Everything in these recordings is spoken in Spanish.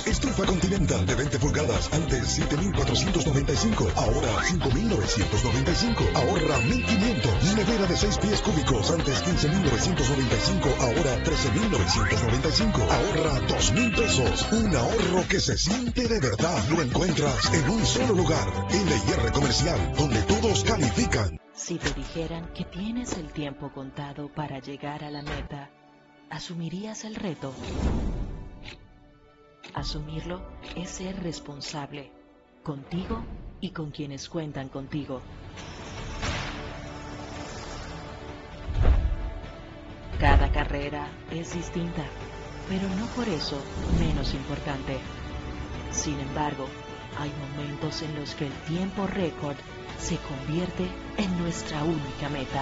Estufa Continental de 20 pulgadas, antes 7,495, ahora 5,995. Ahorra 1,500. Nevera de 6 pies cúbicos, antes 15,995, ahora 13,995. Ahorra 2,000 pesos. Un ahorro que se siente de verdad. Lo encuentras en un solo lugar. LIR Comercial, donde todos califican. Si te dijeran que tienes el tiempo contado para llegar a la meta, ¿asumirías el reto? Asumirlo es ser responsable, contigo y con quienes cuentan contigo. Cada carrera es distinta, pero no por eso menos importante. Sin embargo, hay momentos en los que el tiempo récord se convierte en nuestra única meta.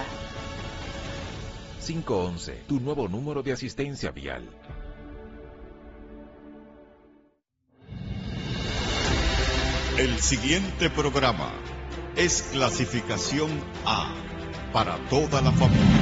511, tu nuevo número de asistencia vial. El siguiente programa es clasificación A para toda la familia.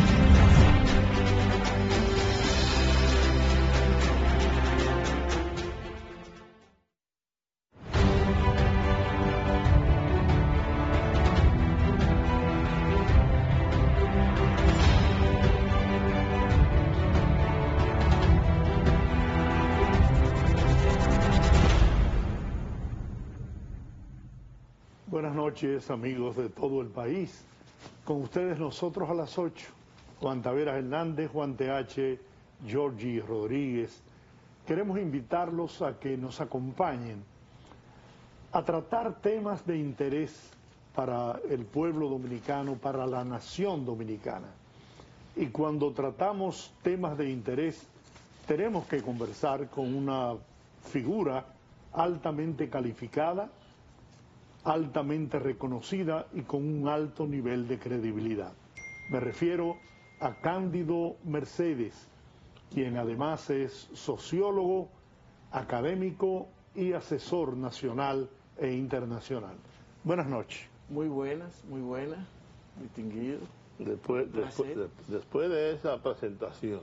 Buenas noches, amigos de todo el país. Con ustedes nosotros a las 8. Juan Taveras Hernández, Juan TH, Georgie Rodríguez. Queremos invitarlos a que nos acompañen a tratar temas de interés para el pueblo dominicano, para la nación dominicana. Y cuando tratamos temas de interés, tenemos que conversar con una figura altamente calificada, altamente reconocida y con un alto nivel de credibilidad. Me refiero a Cándido Mercedes, quien además es sociólogo, académico y asesor nacional e internacional. Buenas noches. Muy buenas, distinguido. Después de esa presentación,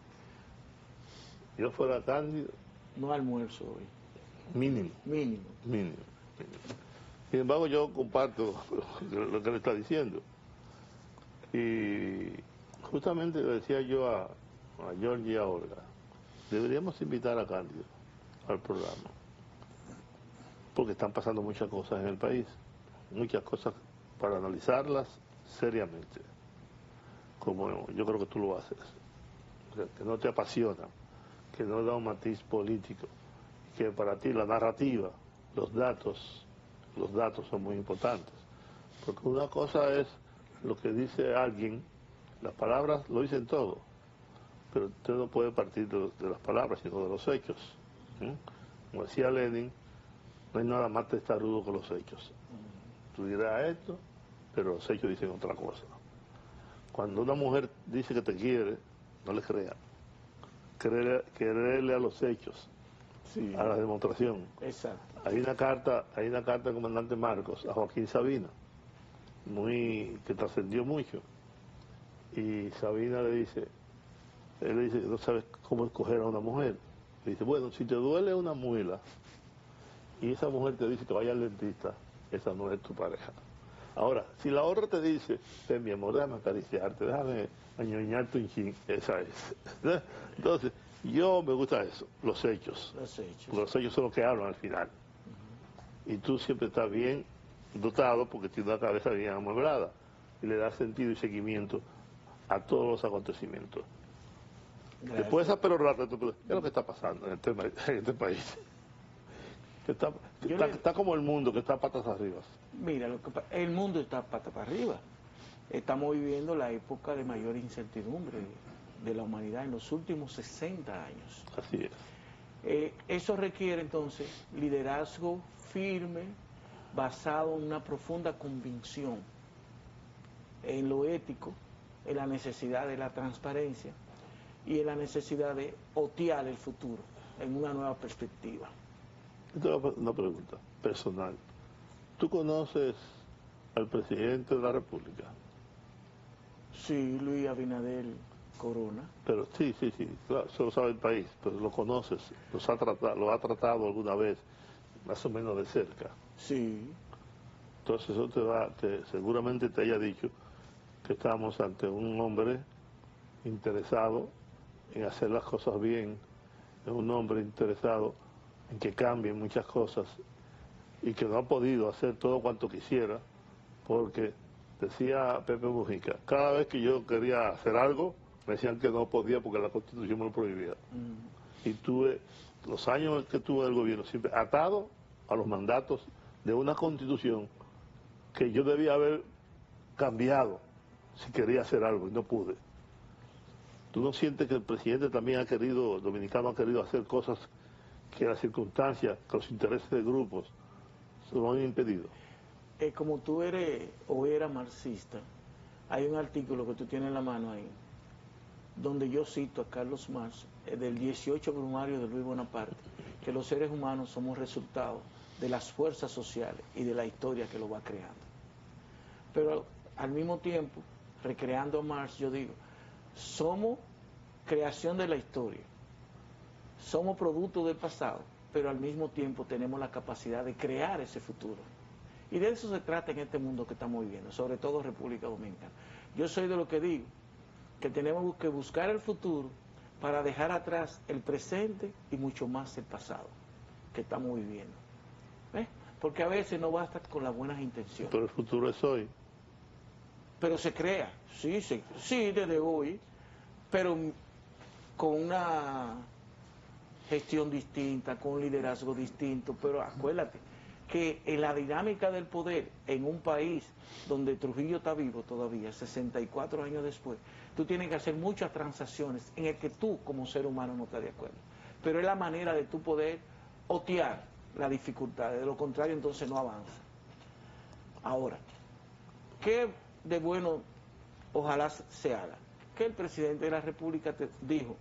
yo fuera Cándido. No almuerzo hoy. Mínimo. Sin embargo, yo comparto lo que le está diciendo. Y justamente le decía yo a Georgie y a Olga, deberíamos invitar a Cándido al programa, porque están pasando muchas cosas en el país, muchas cosas para analizarlas seriamente, como yo creo que tú lo haces, o sea, que no te apasiona, que no da un matiz político, que para ti la narrativa, los datos son muy importantes, porque una cosa es lo que dice alguien, las palabras lo dicen todo, pero usted no puede partir de las palabras, sino de los hechos. Como decía Lenin, no hay nada más testarudo que los hechos. Tú dirás esto, pero los hechos dicen otra cosa. Cuando una mujer dice que te quiere, no le crea. Creerle a los hechos, sí, a la demostración. Exacto. Hay una carta del comandante Marcos a Joaquín Sabina, que trascendió mucho. Y Sabina él le dice que no sabes cómo escoger a una mujer. Le dice, bueno, si te duele una muela y esa mujer te dice que vaya al dentista, esa no es tu pareja. Ahora, si la otra te dice, mi amor, déjame acariciarte, déjame añoñarte un chin, esa es. Entonces, yo me gusta eso, los hechos. Los hechos son los que hablan al final. Y tú siempre estás bien dotado porque tienes una cabeza bien amueblada y le das sentido y seguimiento a todos los acontecimientos. Gracias. Después de esa perorata, ¿qué es lo que está pasando en este país? Está como el mundo, que está patas arriba. Mira, el mundo está patas para arriba. Estamos viviendo la época de mayor incertidumbre de la humanidad en los últimos 60 años. Así es. Eso requiere entonces liderazgo firme, basado en una profunda convicción en lo ético, en la necesidad de la transparencia y en la necesidad de otear el futuro en una nueva perspectiva. Una pregunta personal. ¿Tú conoces al presidente de la República? Sí, Luis Abinader. Corona. Pero sí, claro, eso lo sabe el país, pero lo conoces, lo ha tratado alguna vez, más o menos de cerca. Sí. Entonces eso seguramente te haya dicho que estamos ante un hombre interesado en hacer las cosas bien, es un hombre interesado en que cambien muchas cosas y que no ha podido hacer todo cuanto quisiera, porque decía Pepe Mujica, cada vez que yo quería hacer algo, me decían que no podía porque la Constitución me lo prohibía. Y tuve los años que tuve en el gobierno siempre atado a los mandatos de una Constitución que yo debía haber cambiado si quería hacer algo y no pude. ¿Tú no sientes que el presidente también el dominicano ha querido hacer cosas que las circunstancias, que los intereses de grupos se lo han impedido? Como tú eres o eras marxista, hay un artículo que tú tienes en la mano ahí, donde yo cito a Carlos Marx, del 18 Brumario de Luis Bonaparte, que los seres humanos somos resultado de las fuerzas sociales y de la historia que lo va creando. Pero al mismo tiempo, recreando a Marx, yo digo, somos creación de la historia, somos producto del pasado, pero al mismo tiempo tenemos la capacidad de crear ese futuro. Y de eso se trata en este mundo que estamos viviendo, sobre todo República Dominicana. Yo soy de lo que digo, que tenemos que buscar el futuro para dejar atrás el presente y mucho más el pasado que estamos viviendo. ¿Ves? Porque a veces no basta con las buenas intenciones. Pero el futuro es hoy. Pero se crea, sí, desde hoy, pero con una gestión distinta, con un liderazgo distinto. Pero acuérdate que en la dinámica del poder en un país donde Trujillo está vivo todavía, 64 años después, tú tienes que hacer muchas transacciones en el que tú como ser humano no estás de acuerdo. Pero es la manera de tú poder otear las dificultades, de lo contrario entonces no avanza. Ahora, ¿qué de bueno ojalá se haga? Que el presidente de la República te dijo,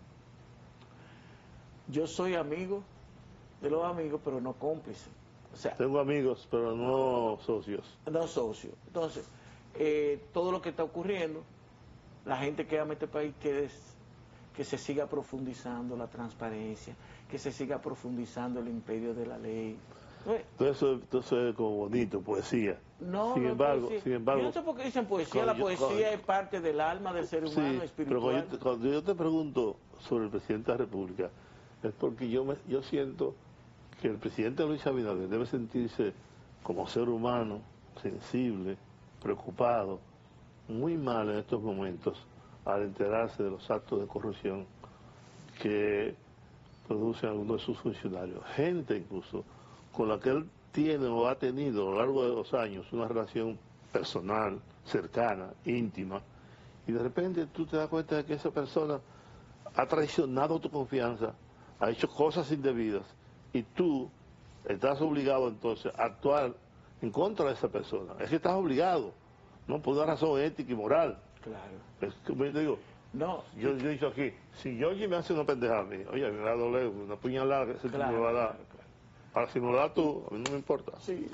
yo soy amigo de los amigos, pero no cómplice. O sea, tengo amigos, pero no socios. No socios. Entonces, todo lo que está ocurriendo, la gente que ama este país que se siga profundizando la transparencia, que se siga profundizando el imperio de la ley. Entonces es como bonito, poesía. No, sin embargo, yo no sé por qué dicen poesía, la poesía es parte del alma del ser humano, sí, espiritual. Pero cuando yo te pregunto sobre el presidente de la República, es porque yo siento que el presidente Luis Abinader debe sentirse como ser humano, sensible, preocupado, muy mal en estos momentos al enterarse de los actos de corrupción que producen algunos de sus funcionarios. Gente incluso con la que él tiene o ha tenido a lo largo de los años una relación personal, cercana, íntima, y de repente tú te das cuenta de que esa persona ha traicionado tu confianza, ha hecho cosas indebidas, y tú estás obligado entonces a actuar en contra de esa persona. Es que estás obligado, no por una razón ética y moral. Claro. Es que yo digo, no, yo he dicho aquí, si Georgie me hace una pendejada a mí, oye, me va a doler una puñalada que ese tipo me va a dar. Claro. Ahora, si me lo das tú, a mí no me importa. Sí.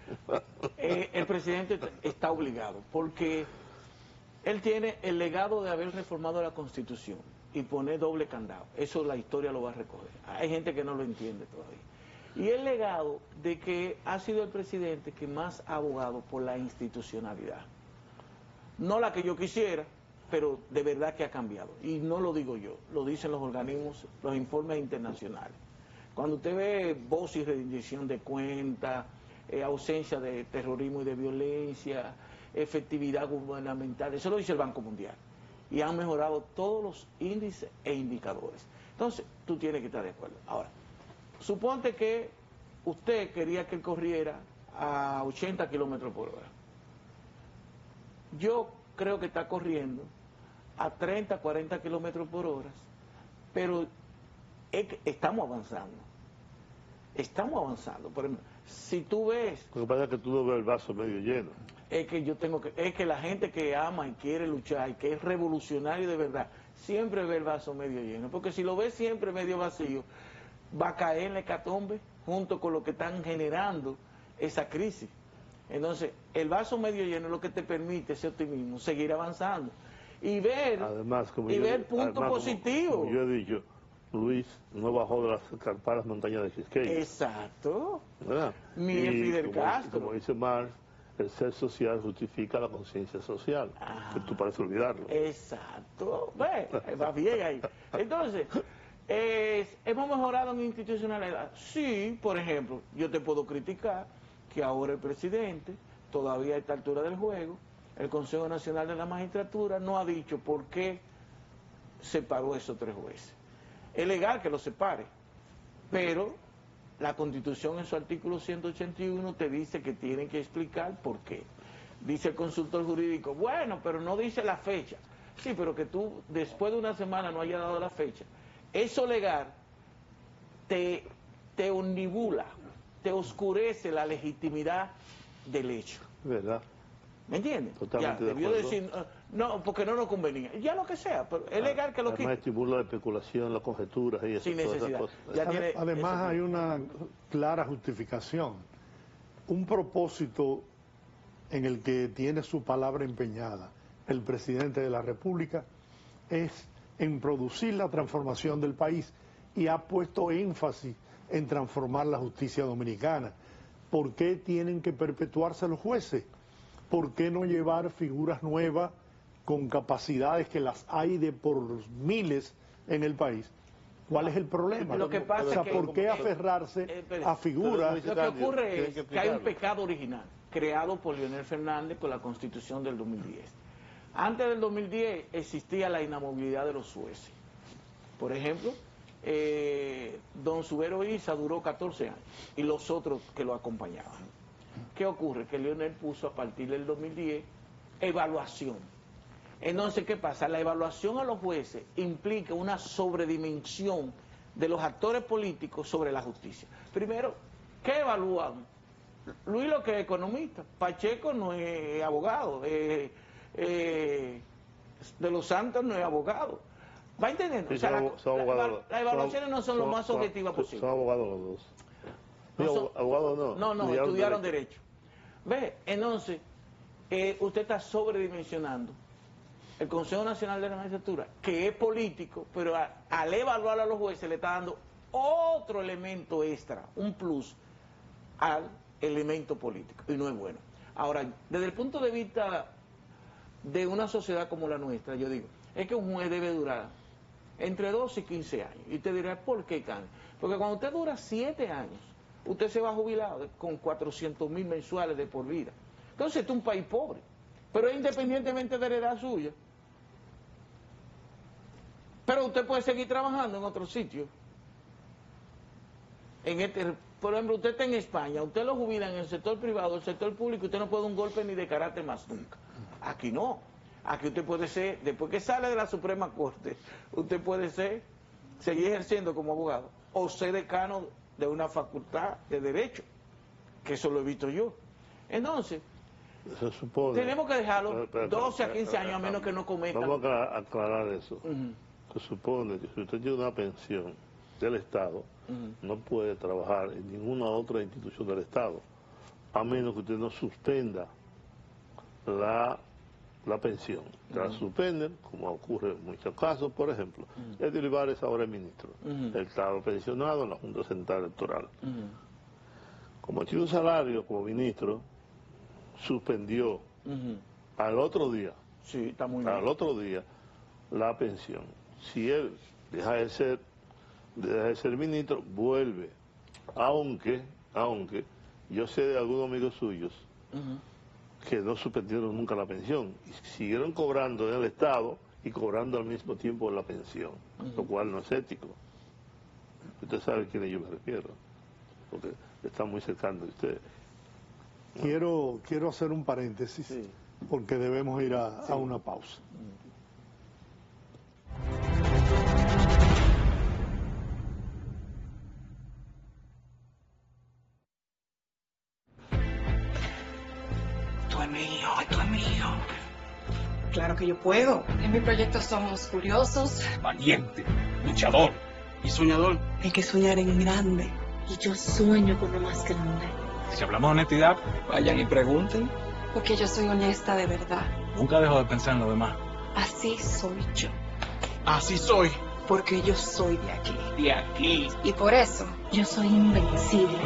El presidente está obligado, porque él tiene el legado de haber reformado la Constitución y poner doble candado. Eso la historia lo va a recoger. Hay gente que no lo entiende todavía. Y el legado de que ha sido el presidente que más ha abogado por la institucionalidad. No la que yo quisiera, pero de verdad que ha cambiado. Y no lo digo yo, lo dicen los organismos, los informes internacionales. Cuando usted ve voz y rendición de cuentas, ausencia de terrorismo y de violencia, efectividad gubernamental, eso lo dice el Banco Mundial. Y han mejorado todos los índices e indicadores. Entonces, tú tienes que estar de acuerdo. Ahora, suponte que usted quería que él corriera a 80 kilómetros por hora. Yo creo que está corriendo a 30, 40 kilómetros por hora, pero estamos avanzando. Estamos avanzando. Por ejemplo, si tú ves... Lo que pasa es que tú no ves el vaso medio lleno. Es que la gente que ama y quiere luchar y que es revolucionario de verdad, siempre ve el vaso medio lleno. Porque si lo ves siempre medio vacío, va a caer en la hecatombe junto con lo que están generando esa crisis. Entonces, el vaso medio lleno es lo que te permite ese optimismo, seguir avanzando. y ver, además, ver puntos positivos. Como yo he dicho, Luis no bajó de las escarpadas montañas de Quisqueya. Exacto. ¿Verdad? Ni Fidel Castro. Como dice Marx, el ser social justifica la conciencia social, que tú pareces olvidarlo. Exacto. Va bien ahí. Entonces, ¿hemos mejorado en institucionalidad? Sí, por ejemplo, yo te puedo criticar que ahora el presidente, todavía a esta altura del juego, el Consejo Nacional de la Magistratura no ha dicho por qué separó esos 3 jueces. Es legal que los separe, pero la Constitución en su artículo 181 te dice que tienen que explicar por qué. Dice el consultor jurídico, bueno, pero no dice la fecha. Sí, pero que tú después de una semana no hayas dado la fecha. Eso legal te omnibula, te oscurece la legitimidad del hecho. ¿Verdad? ¿Me entiendes? Totalmente ya, debió decir, no, porque no nos convenía. Ya lo que sea, pero es legal que lo quite. Además estimula la especulación, las conjeturas y eso. Sin necesidad. Además hay una clara justificación. Un propósito en el que tiene su palabra empeñada el presidente de la República es en producir la transformación del país y ha puesto énfasis en transformar la justicia dominicana. ¿Por qué tienen que perpetuarse los jueces? ¿Por qué no llevar figuras nuevas con capacidades que las hay de por miles en el país? ¿Cuál es el problema? Lo que pasa o sea, es que, ¿por qué aferrarse a figuras? Lo que ocurre es que hay un pecado original creado por Leonel Fernández con la Constitución del 2010. Antes del 2010 existía la inamovilidad de los jueces. Por ejemplo, don Subero Isa duró 14 años y los otros que lo acompañaban. ¿Qué ocurre? Que Leonel puso a partir del 2010 evaluación. Entonces, ¿qué pasa? La evaluación a los jueces implica una sobredimensión de los actores políticos sobre la justicia. Primero, ¿qué evalúan? Luis lo que es economista, Pacheco no es abogado, De los Santos no es abogado. ¿Va entendiendo? Sí, o sea, las evaluaciones no son lo más objetivas posible. Son abogados los dos. Abogados no. No, estudiaron derecho. ¿Ve? Entonces, usted está sobredimensionando el Consejo Nacional de la Magistratura, que es político, pero al evaluar a los jueces le está dando otro elemento extra, un plus al elemento político, y no es bueno. Ahora, desde el punto de vista de una sociedad como la nuestra, yo digo, es que un juez debe durar entre 12 y 15 años. Y usted dirá, ¿por qué, Can? Porque cuando usted dura 7 años, usted se va jubilado con 400,000 mensuales de por vida. Entonces, este es un país pobre, pero independientemente de la edad suya. Pero usted puede seguir trabajando en otro sitio. Por ejemplo, usted está en España, usted lo jubila en el sector privado, el sector público, usted no puede dar un golpe ni de carácter más nunca. Aquí no. Aquí usted puede ser, después que sale de la Suprema Corte, usted puede seguir ejerciendo como abogado o ser decano de una facultad de Derecho, que eso lo he visto yo. Entonces, se supone, tenemos que dejarlo 12 a 15 años a menos que no cometan. Vamos a aclarar eso. Se supone que si usted tiene una pensión del Estado, no puede trabajar en ninguna otra institución del Estado, a menos que usted no suspenda la pensión. La suspenden, como ocurre en muchos casos. Por ejemplo, Eddie Olivares ahora es ministro. Él estaba pensionado en la Junta Central Electoral. Como tiene un salario como ministro, suspendió al otro día, otro día, la pensión. Si él deja de ser ministro, vuelve. Aunque yo sé de algunos amigos suyos que no suspendieron nunca la pensión y siguieron cobrando en el Estado y cobrando al mismo tiempo la pensión, lo cual no es ético. Usted sabe a quién yo me refiero, porque está muy cercano de usted. Quiero hacer un paréntesis, porque debemos ir a una pausa. Esto es mío. Claro que yo puedo. En mi proyecto somos curiosos, valiente, luchador y soñador. Hay que soñar en grande. Y yo sueño con lo más grande. Si hablamos de honestidad, vayan y pregunten. Porque yo soy honesta de verdad. Nunca dejo de pensar en lo demás. Así soy yo. Así soy. Porque yo soy de aquí. De aquí. Y por eso yo soy invencible.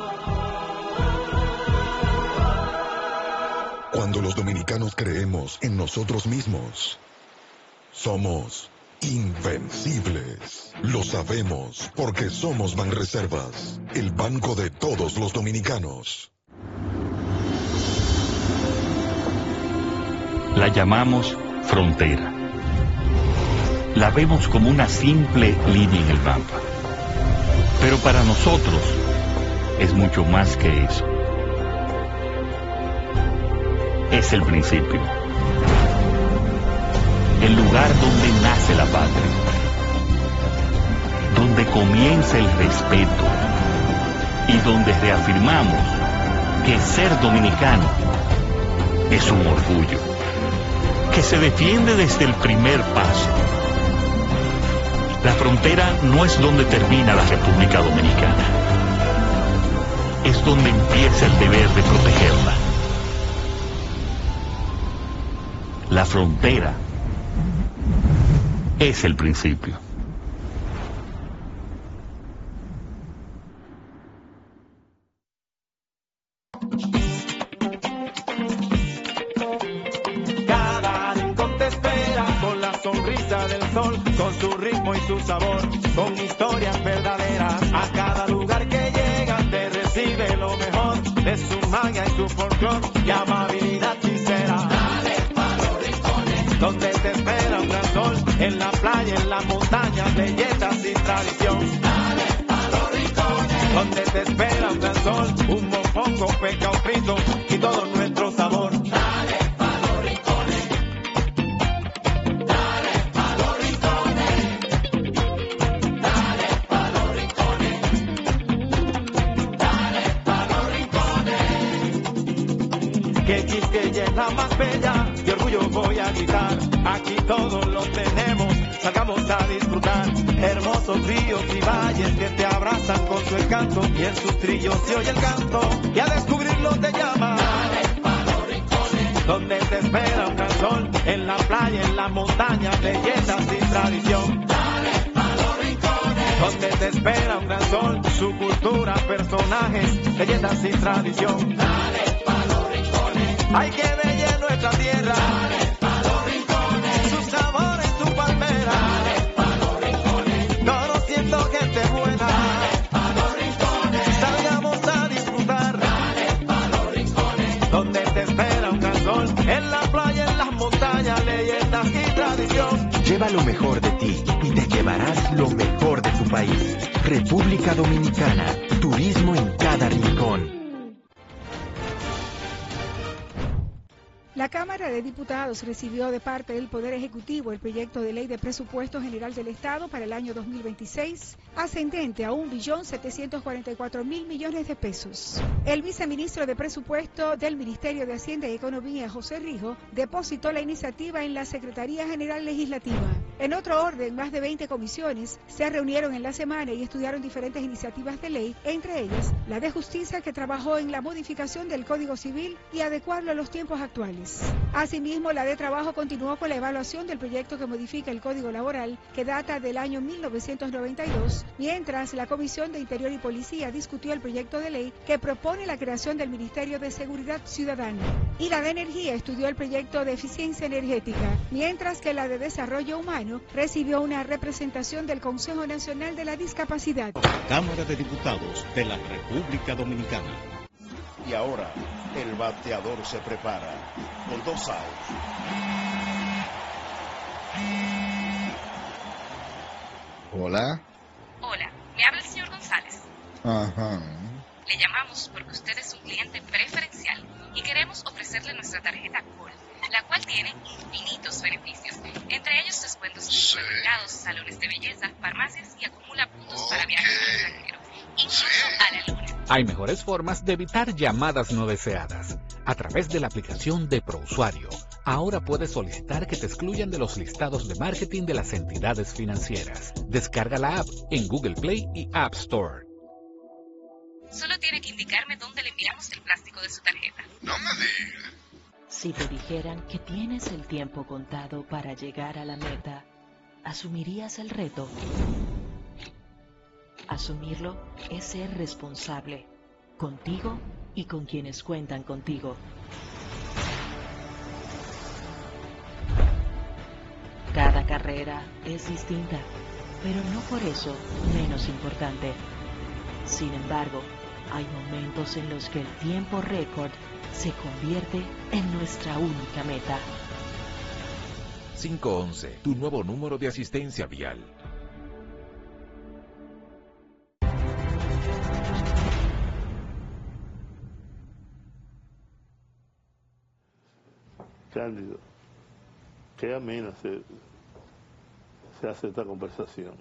Cuando los dominicanos creemos en nosotros mismos, somos invencibles. Lo sabemos porque somos Banreservas, el banco de todos los dominicanos. La llamamos frontera. La vemos como una simple línea en el mapa. Pero para nosotros es mucho más que eso. Es el principio. El lugar donde nace la patria. Donde comienza el respeto. Y donde reafirmamos que ser dominicano es un orgullo. Que se defiende desde el primer paso. La frontera no es donde termina la República Dominicana. Es donde empieza el deber de protegerla. La frontera es el principio. Cada rincón te espera con la sonrisa del sol, con su ritmo y su sabor, con historias verdaderas. A cada lugar que llegas te recibe lo mejor de su magia y su folclor y amabilidad sincera. Dale pa' los rincones, donde te espera un gran sol, en la playa, en la montaña, belletas y tradición. Dale pa' los rincones, donde te espera un gran sol, un mofongo, peca, un frito y todo nuestro sabor. Dale pa' los rincones, dale pa' los rincones, dale pa' los rincones, dale pa' los rincones. Que Quisqueya es la más bella, de orgullo voy a gritar, aquí todos lo tenemos, salgamos a disfrutar, hermosos ríos y valles que te abrazan con su encanto, y en sus trillos se oye el canto, y a descubrirlo te llama. Dale pa' los rincones, donde te espera un gran sol, en la playa, en la montaña, bellezas y tradición. Dale pa' los rincones, donde te espera un gran sol, su cultura, personajes, leyendas y tradición. Dale pa' los rincones, hay que bella nuestra tierra. Dale pa' los rincones, su sabor en tu palmera. Dale pa' los rincones, conociendo gente buena. Dale pa' los rincones, salgamos a disfrutar. Dale pa' los rincones, donde te espera un gran sol, en la playa, en las montañas, leyendas y tradición. Lleva lo mejor de ti y te llevarás lo mejor de tu país. República Dominicana, turismo en cada rincón. La Cámara de Diputados recibió de parte del Poder Ejecutivo el proyecto de ley de presupuesto general del Estado para el año 2026, ascendente a 1.744.000 millones de pesos. El viceministro de Presupuesto del Ministerio de Hacienda y Economía, José Rijo, depositó la iniciativa en la Secretaría General Legislativa. En otro orden, más de 20 comisiones se reunieron en la semana y estudiaron diferentes iniciativas de ley, entre ellas la de Justicia, que trabajó en la modificación del Código Civil y adecuarlo a los tiempos actuales. Asimismo, la de Trabajo continuó con la evaluación del proyecto que modifica el Código Laboral, que data del año 1992, mientras la Comisión de Interior y Policía discutió el proyecto de ley que propone la creación del Ministerio de Seguridad Ciudadana. Y la de Energía estudió el proyecto de eficiencia energética, mientras que la de Desarrollo Humano recibió una representación del Consejo Nacional de la Discapacidad. Cámara de Diputados de la República Dominicana. Y ahora, el bateador se prepara con 2 outs. Hola. Hola, me habla el señor González. Ajá. Le llamamos porque usted es un cliente preferencial y queremos ofrecerle nuestra tarjeta Gold, la cual tiene infinitos beneficios, entre ellos descuentos en supermercados, salones de belleza, farmacias y acumula puntos para viajes al extranjero, incluso a la luna. Hay mejores formas de evitar llamadas no deseadas. A través de la aplicación de ProUsuario, ahora puedes solicitar que te excluyan de los listados de marketing de las entidades financieras. Descarga la app en Google Play y App Store. Solo tiene que indicarme dónde le enviamos el plástico de su tarjeta. No me digas. Si te dijeran que tienes el tiempo contado para llegar a la meta, ¿asumirías el reto? Asumirlo es ser responsable, contigo y con quienes cuentan contigo. Cada carrera es distinta, pero no por eso menos importante. Sin embargo, hay momentos en los que el tiempo récord se convierte en nuestra única meta. 511, tu nuevo número de asistencia vial. Cándido, qué amena se hace esta conversación.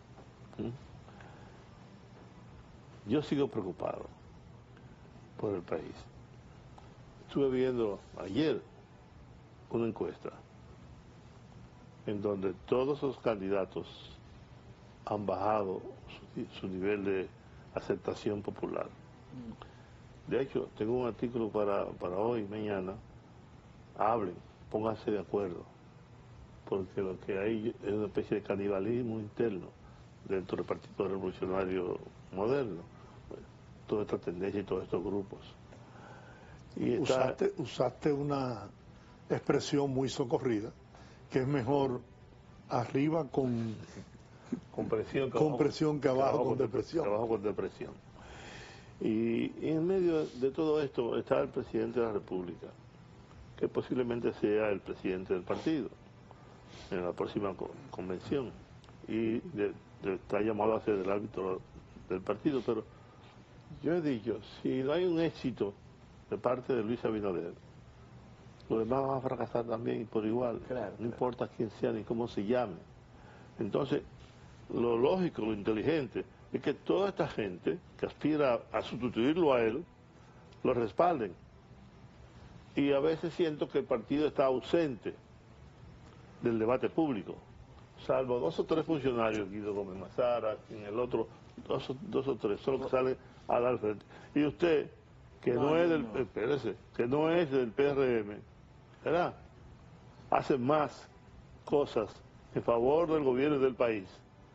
Yo sigo preocupado por el país. Estuve viendo ayer una encuesta en donde todos los candidatos han bajado su nivel de aceptación popular. De hecho, tengo un artículo para hoy y mañana. Hablen, pónganse de acuerdo, porque lo que hay es una especie de canibalismo interno dentro del Partido Revolucionario Moderno, toda esta tendencia y todos estos grupos. Y usaste una expresión muy socorrida, que es mejor arriba con presión que abajo con depresión. Abajo con depresión. Y en medio de todo esto está el presidente de la República, que posiblemente sea el presidente del partido en la próxima convención, y está llamado a ser el árbitro del partido. Pero yo he dicho, si no hay un éxito de parte de Luis Abinader, los demás van a fracasar también y por igual, no importa quién sea ni cómo se llame. Entonces, lo lógico, lo inteligente, es que toda esta gente que aspira a sustituirlo a él, lo respalden. Y a veces siento que el partido está ausente del debate público, salvo 2 o 3 funcionarios, Guido Gómez Mazara, en el otro, dos o tres, solo que salen a dar frente. Y usted, que no es del, espérese, que no es del PRM, ¿verdad?, hace más cosas en favor del gobierno y del país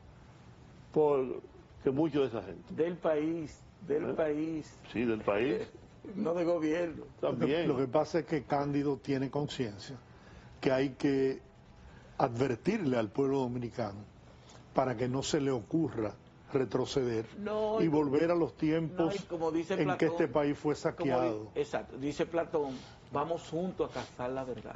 que mucho de esa gente. Del país. Sí, del país. No de gobierno. También. Lo que pasa es que Cándido tiene conciencia que hay que advertirle al pueblo dominicano para que no se le ocurra retroceder y volver a los tiempos en que este país fue saqueado. Exacto, dice Platón, vamos juntos a cazar la verdad.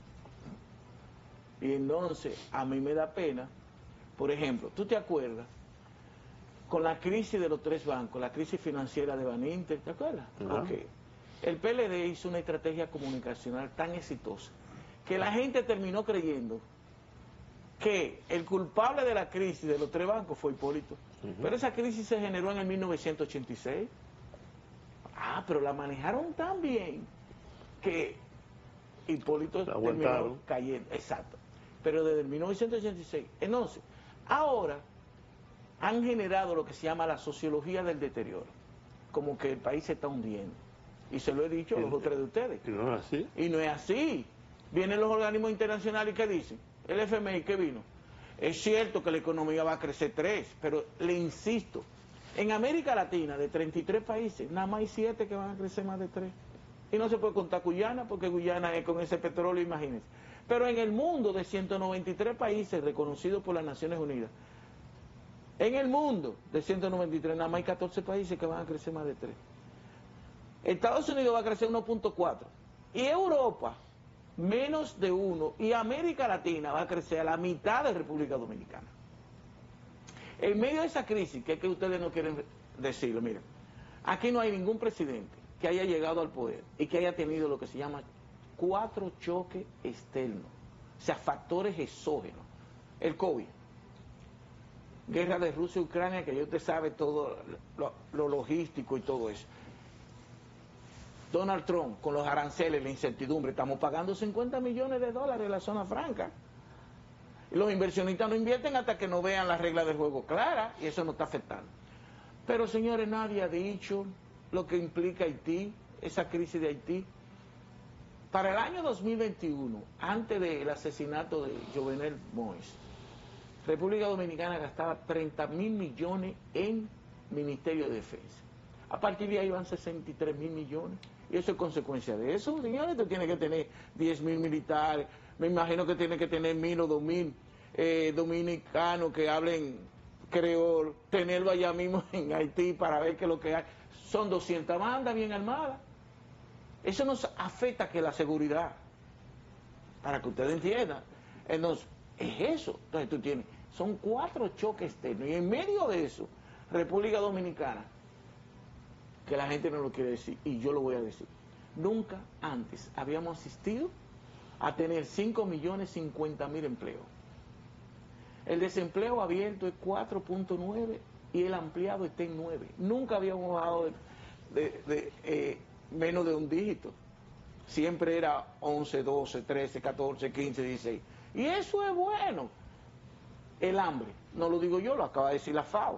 Y entonces, a mí me da pena, por ejemplo, ¿tú te acuerdas? Con la crisis de los 3 bancos, la crisis financiera de Baninter, ¿te acuerdas? Okay. El PLD hizo una estrategia comunicacional tan exitosa que la gente terminó creyendo que el culpable de la crisis de los 3 bancos fue Hipólito. Pero esa crisis se generó en el 1986. Pero la manejaron tan bien que Hipólito terminó cayendo. Exacto. Pero desde el 1986. Entonces, ahora han generado lo que se llama la sociología del deterioro, como que el país se está hundiendo. Y se lo he dicho a los 3 de ustedes. Y no es así. Y no es así. Vienen los organismos internacionales y ¿qué dicen? El FMI, ¿qué vino? Es cierto que la economía va a crecer 3, pero le insisto, en América Latina, de 33 países, nada más hay 7 que van a crecer más de 3. Y no se puede contar Guyana, porque Guyana es con ese petróleo, imagínense. Pero en el mundo, de 193 países reconocidos por las Naciones Unidas, en el mundo de 193, nada más hay 14 países que van a crecer más de 3. Estados Unidos va a crecer 1.4. Y Europa, menos de 1. Y América Latina va a crecer a la mitad de República Dominicana. En medio de esa crisis, que es que ustedes no quieren decirlo, miren, aquí no hay ningún presidente que haya llegado al poder y que haya tenido lo que se llama 4 choques externos. O sea, factores exógenos. El COVID. Guerra de Rusia y Ucrania, que ya usted sabe todo lo logístico y todo eso. Donald Trump, con los aranceles, la incertidumbre, estamos pagando $50 millones en la zona franca. Y los inversionistas no invierten hasta que no vean las reglas del juego claras, y eso nos está afectando. Pero, señores, nadie ha dicho lo que implica Haití, esa crisis de Haití. para el año 2021, antes del asesinato de Jovenel Moïse, República Dominicana gastaba 30.000 millones en Ministerio de Defensa. A partir de ahí van 63.000 millones. Y eso es consecuencia de eso. Señores, tú tienes que tener 10.000 militares. Me imagino que tiene que tener 1.000 o 2.000 dominicanos que hablen creol. Tenerlo allá mismo en Haití para ver qué es lo que hay. Son 200 bandas bien armadas. Eso nos afecta que la seguridad. Para que ustedes entiendan. Entonces, es eso. Entonces tú tienes, son 4 choques externos. Y en medio de eso, República Dominicana, que la gente no lo quiere decir, y yo lo voy a decir, nunca antes habíamos asistido a tener 5.050.000 empleos. El desempleo abierto es 4.9 y el ampliado está en 9. Nunca habíamos bajado de menos de un dígito. Siempre era 11, 12, 13, 14, 15, 16. Y eso es bueno. El hambre, no lo digo yo, lo acaba de decir la FAO.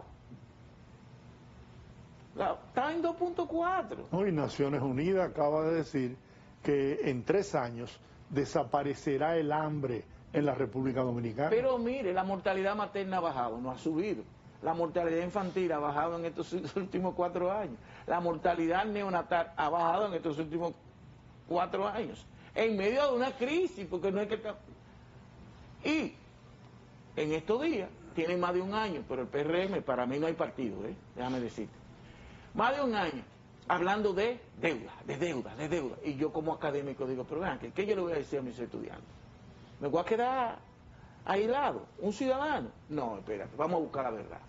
Está en 2.4. Hoy Naciones Unidas acaba de decir que en 3 años desaparecerá el hambre en la República Dominicana. Pero mire, la mortalidad materna ha bajado, no ha subido. La mortalidad infantil ha bajado en estos últimos 4 años. La mortalidad neonatal ha bajado en estos últimos 4 años. En medio de una crisis, porque no es que... Y en estos días, tiene más de un año, pero el PRM para mí no hay partido, déjame decirte. Más de un año, hablando de deuda. Y yo como académico digo, pero vean, ¿qué yo le voy a decir a mis estudiantes? ¿Me voy a quedar aislado? ¿Un ciudadano? No, espérate, vamos a buscar la verdad.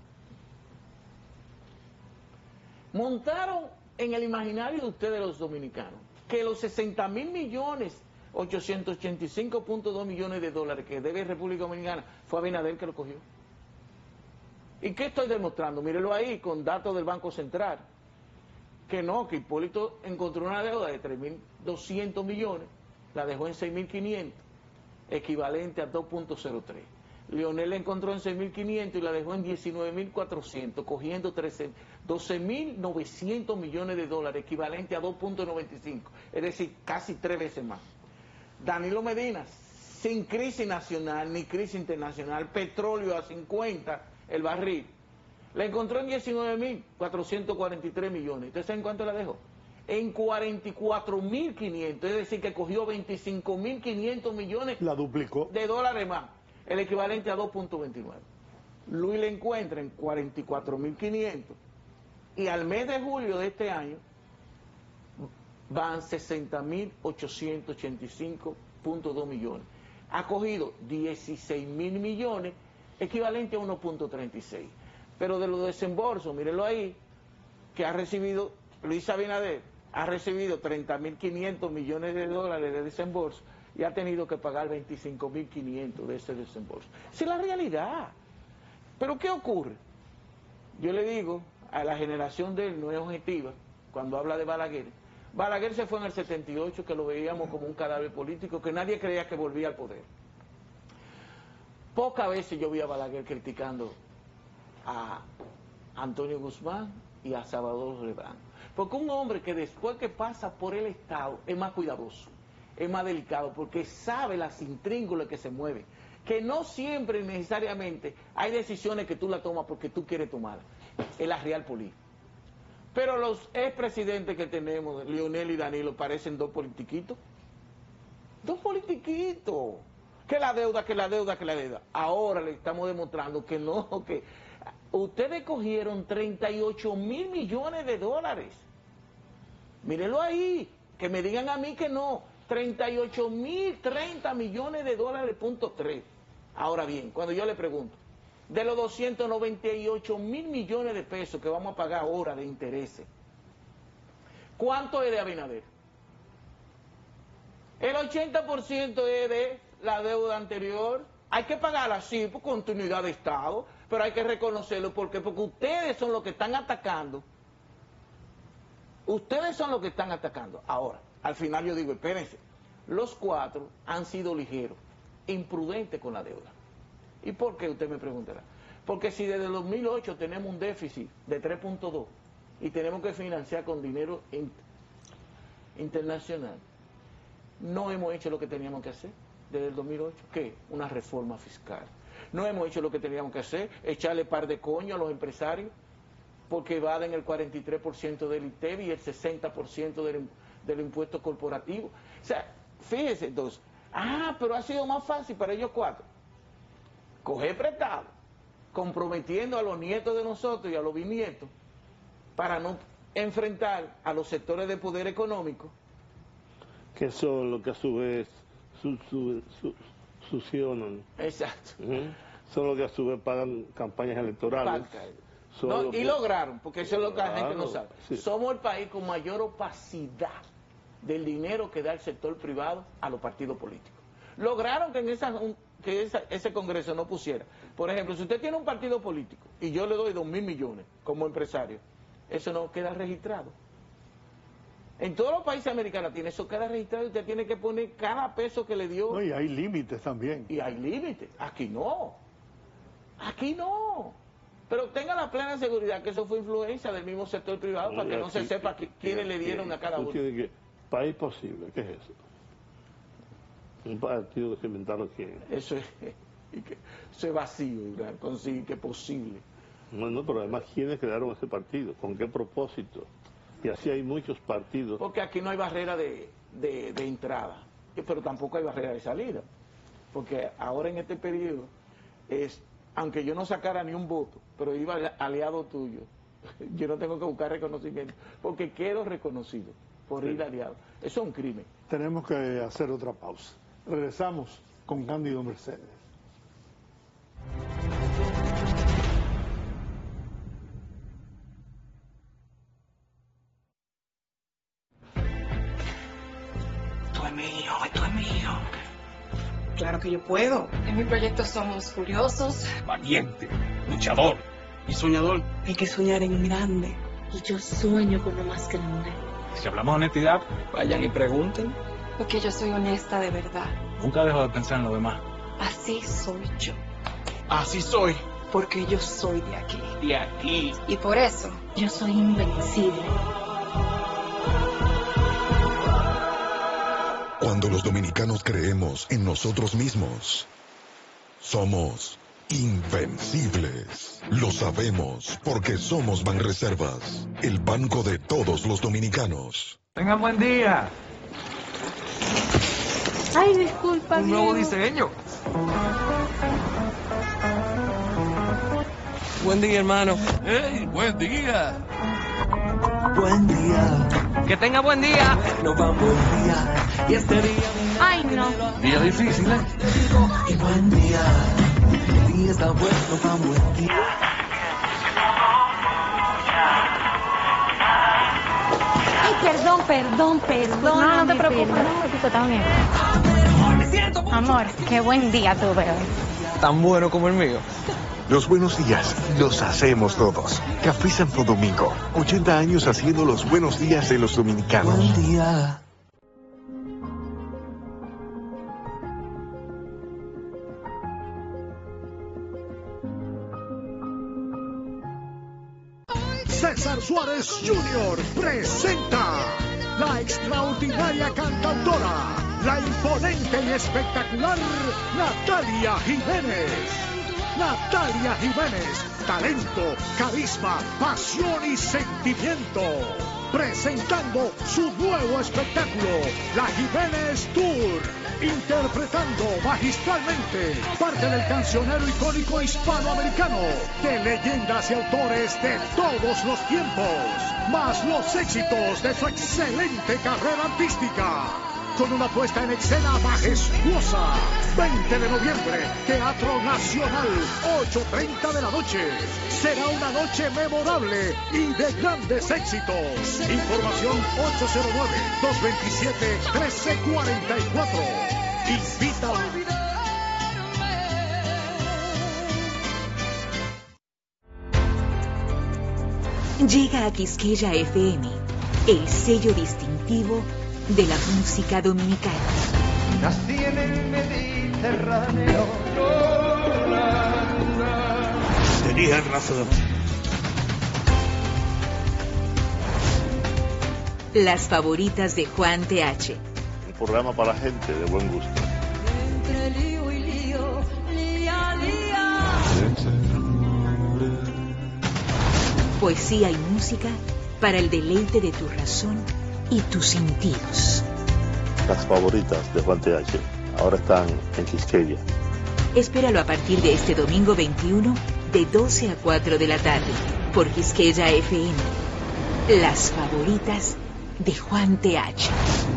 Montaron en el imaginario de ustedes los dominicanos que los 60.000 millones, 885.2 millones de dólares que debe República Dominicana, fue Abinader que lo cogió. ¿Y qué estoy demostrando? Mírelo ahí con datos del Banco Central. Que no, que Hipólito encontró una deuda de 3.200 millones, la dejó en 6.500, equivalente a 2.03. Leonel la encontró en 6.500 y la dejó en 19.400, cogiendo 12.900 millones de dólares, equivalente a 2.95, es decir, casi 3 veces más. Danilo Medina, sin crisis nacional ni crisis internacional, petróleo a 50, el barril, la encontró en 19.443 millones. ¿Ustedes saben cuánto la dejó? En 44.500, es decir, que cogió 25.500 millones la duplicó. De dólares más, el equivalente a 2.29. Luis le encuentra en 44.500 y al mes de julio de este año van 60.885.2 millones. Ha cogido 16.000 millones, equivalente a 1.36. Pero de los desembolsos, mírenlo ahí, que ha recibido Luis Abinader, ha recibido 30.500 millones de dólares de desembolso y ha tenido que pagar 25.500 de ese desembolso. Esa es la realidad. Pero ¿qué ocurre? Yo le digo a la generación de él, no es objetiva, cuando habla de Balaguer. Balaguer se fue en el 78, que lo veíamos como un cadáver político, que nadie creía que volvía al poder. Pocas veces yo vi a Balaguer criticando a Antonio Guzmán y a Salvador Lebrán. Porque un hombre que después que pasa por el Estado es más cuidadoso, es más delicado, porque sabe las intríngulas que se mueven, que no siempre necesariamente hay decisiones que tú la tomas porque tú quieres tomarlas, es la real política. Pero los expresidentes que tenemos, Leonel y Danilo, parecen 2 politiquitos. 2 politiquitos. Que la deuda. Ahora le estamos demostrando que no, que ustedes cogieron 38.000 millones de dólares. Mírenlo ahí, que me digan a mí que no. 38.030 millones de dólares, .3. Ahora bien, cuando yo le pregunto, de los 298.000 millones de pesos que vamos a pagar ahora de intereses, ¿cuánto es de Abinader? El 80% es de la deuda anterior. Hay que pagarla así por continuidad de Estado, pero hay que reconocerlo porque ustedes son los que están atacando. Ustedes son los que están atacando. Ahora, al final yo digo, espérense, los 4 han sido ligeros, imprudentes con la deuda. ¿Y por qué? Usted me preguntará. Porque si desde el 2008 tenemos un déficit de 3.2 y tenemos que financiar con dinero internacional, no hemos hecho lo que teníamos que hacer desde el 2008. ¿Qué? Una reforma fiscal. No hemos hecho lo que teníamos que hacer, echarle par de coño a los empresarios, porque evaden el 43% del ITEVI y el 60% del impuesto corporativo. O sea, fíjese entonces, pero ha sido más fácil para ellos cuatro coger prestado, comprometiendo a los nietos de nosotros y a los bisnietos para no enfrentar a los sectores de poder económico. Que son los que a su vez succionan. Exacto. Son los que a su vez pagan campañas electorales. No, y lograron, porque eso es lo que la gente no sabe. Sí. Somos el país con mayor opacidad del dinero que da el sector privado a los partidos políticos. Lograron que ese Congreso no pusiera. Por ejemplo, si usted tiene un partido político y yo le doy 2.000 millones como empresario, eso no queda registrado. En todos los países americanos tiene eso queda registrado y usted tiene que poner cada peso que le dio. No, y hay límites también. Y hay límites. Aquí no. Aquí no. Pero tenga la plena seguridad que eso fue influencia del mismo sector privado para que no se sepa quiénes le dieron a cada uno. País posible, ¿qué es eso? Un partido que se inventaron quién. Eso es vacío, conseguir que es posible. No, pero además, ¿quiénes crearon ese partido? ¿Con qué propósito? Y así hay muchos partidos. Porque aquí no hay barrera de entrada, pero tampoco hay barrera de salida. Porque ahora en este periodo, aunque yo no sacara ni un voto, pero iba aliado tuyo, yo no tengo que buscar reconocimiento, porque quedo reconocido por ir aliado. Eso es un crimen. Tenemos que hacer otra pausa. Regresamos con Cándido Mercedes. Esto es mío. Claro que yo puedo. En mi proyecto somos curiosos, valiente, luchador y soñador. Hay que soñar en grande. Y yo sueño con lo más grande. Si hablamos de honestidad, vayan y pregunten. Porque yo soy honesta de verdad. Nunca dejo de pensar en lo demás. Así soy yo. Así soy. Porque yo soy de aquí. De aquí. Y por eso yo soy invencible. Cuando los dominicanos creemos en nosotros mismos, somos invencibles. Lo sabemos porque somos Banreservas, el banco de todos los dominicanos. Tengan buen día. Ay, disculpa. Un nuevo diseño. Buen día, hermano. ¡Hey, buen día! Buen día. Que tenga buen día. Nos vamos buen día. Y este día. Ay, no. Día difícil, ¿eh? Y buen día. El día está bueno, nos vamos buen día. Ay, perdón. No te preocupes. No, está bien. Amor, qué buen día tuve hoy. Tan bueno como el mío. Los buenos días los hacemos todos. Café Santo Domingo, 80 años haciendo los buenos días de los dominicanos. Buen día. César Suárez Jr. presenta la extraordinaria cantautora, la imponente y espectacular Natalia Jiménez. Natalia Jiménez, talento, carisma, pasión y sentimiento. Presentando su nuevo espectáculo, La Jiménez Tour. Interpretando magistralmente parte del cancionero icónico hispanoamericano, de leyendas y autores de todos los tiempos, más los éxitos de su excelente carrera artística. Con una puesta en escena majestuosa. 20 de noviembre, Teatro Nacional, 8:30 de la noche. Será una noche memorable y de grandes éxitos. Información 809-227-1344. Invita. Llega a Quisqueya FM, el sello distintivo de la música dominicana. Nací en el Mediterráneo. Tenías razón. Las favoritas de Juan TH. programa para la gente de buen gusto. Entre lío y lío, lía, lía. Poesía y música para el deleite de tu razón y tus sentidos. Las favoritas de Juan TH ahora están en Quisqueya. Espéralo a partir de este domingo 21 de 12 a 4 de la tarde por Quisqueya FM. Las favoritas de Juan TH.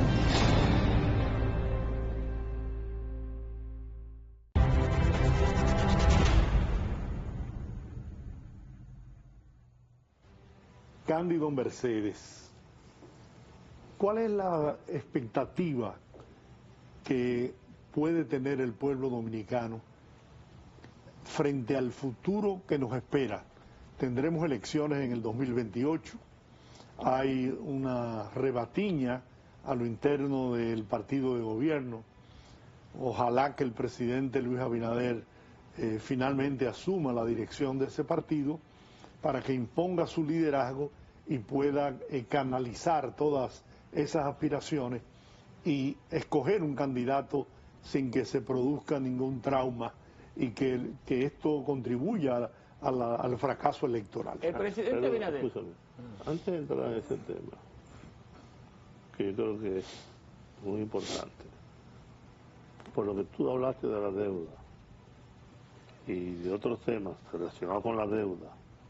Cándido Mercedes, ¿cuál es la expectativa que puede tener el pueblo dominicano frente al futuro que nos espera? Tendremos elecciones en el 2028, hay una rebatiña a lo interno del partido de gobierno. Ojalá que el presidente Luis Abinader finalmente asuma la dirección de ese partido para que imponga su liderazgo y pueda canalizar todas esas aspiraciones y escoger un candidato sin que se produzca ningún trauma y que esto contribuya al fracaso electoral. El presidente Abinader. Antes de entrar en ese tema, que yo creo que es muy importante, por lo que tú hablaste de la deuda y de otros temas relacionados con la deuda,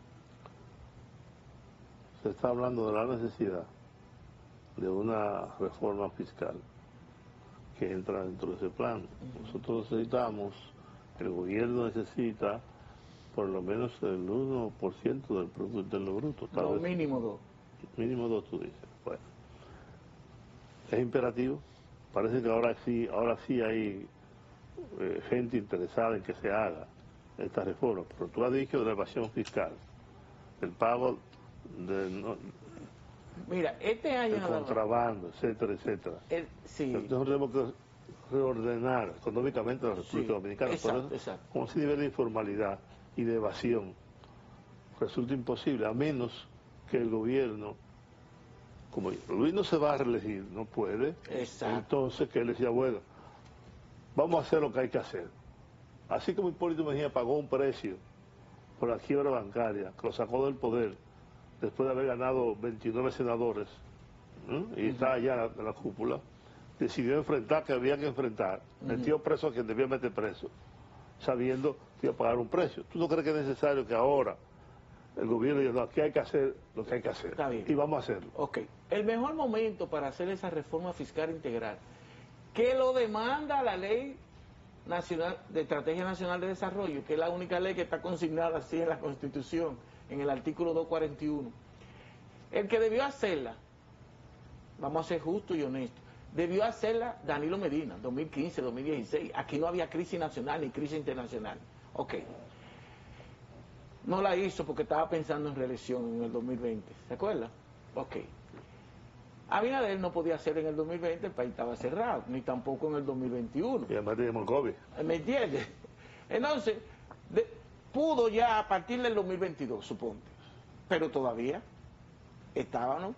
se está hablando de la necesidad de una reforma fiscal que entra dentro de ese plan. Nosotros necesitamos, el gobierno necesita por lo menos el 1% del Producto Interno Bruto. No, mínimo 2. Mínimo 2, tú dices. Bueno, es imperativo. Parece que ahora sí hay gente interesada en que se haga esta reforma. Pero tú has dicho de la evasión fiscal, el pago Mira, este año el contrabando, etcétera, etcétera. Sí. Nosotros tenemos que reordenar económicamente la República Dominicana. Exacto. Como ese nivel de informalidad y de evasión resulta imposible, a menos que el gobierno, como Luis no se va a reelegir, no puede, entonces que él decía, bueno, vamos a hacer lo que hay que hacer. Así como Hipólito Mejía pagó un precio por la quiebra bancaria, que lo sacó del poder, después de haber ganado 29 senadores, y está allá en la cúpula, decidió enfrentar que había que enfrentar, metió preso a quien debía meter preso, sabiendo que iba a pagar un precio. ¿Tú no crees que es necesario que ahora el gobierno diga, no, aquí hay que hacer lo que hay que hacer? Está bien. Y vamos a hacerlo. Ok. El mejor momento para hacer esa reforma fiscal integral, que lo demanda la Ley Nacional de Estrategia Nacional de Desarrollo, que es la única ley que está consignada así en la Constitución, en el artículo 241. El que debió hacerla, vamos a ser justos y honestos, debió hacerla Danilo Medina, 2015, 2016. Aquí no había crisis nacional ni crisis internacional. Ok. No la hizo porque estaba pensando en reelección en el 2020. ¿Se acuerda? Ok. Abinader no podía hacer en el 2020, el país estaba cerrado, ni tampoco en el 2021. Y además teníamos COVID. ¿Me entiendes? Entonces, pudo ya a partir del 2022, suponte. Pero todavía estábamos...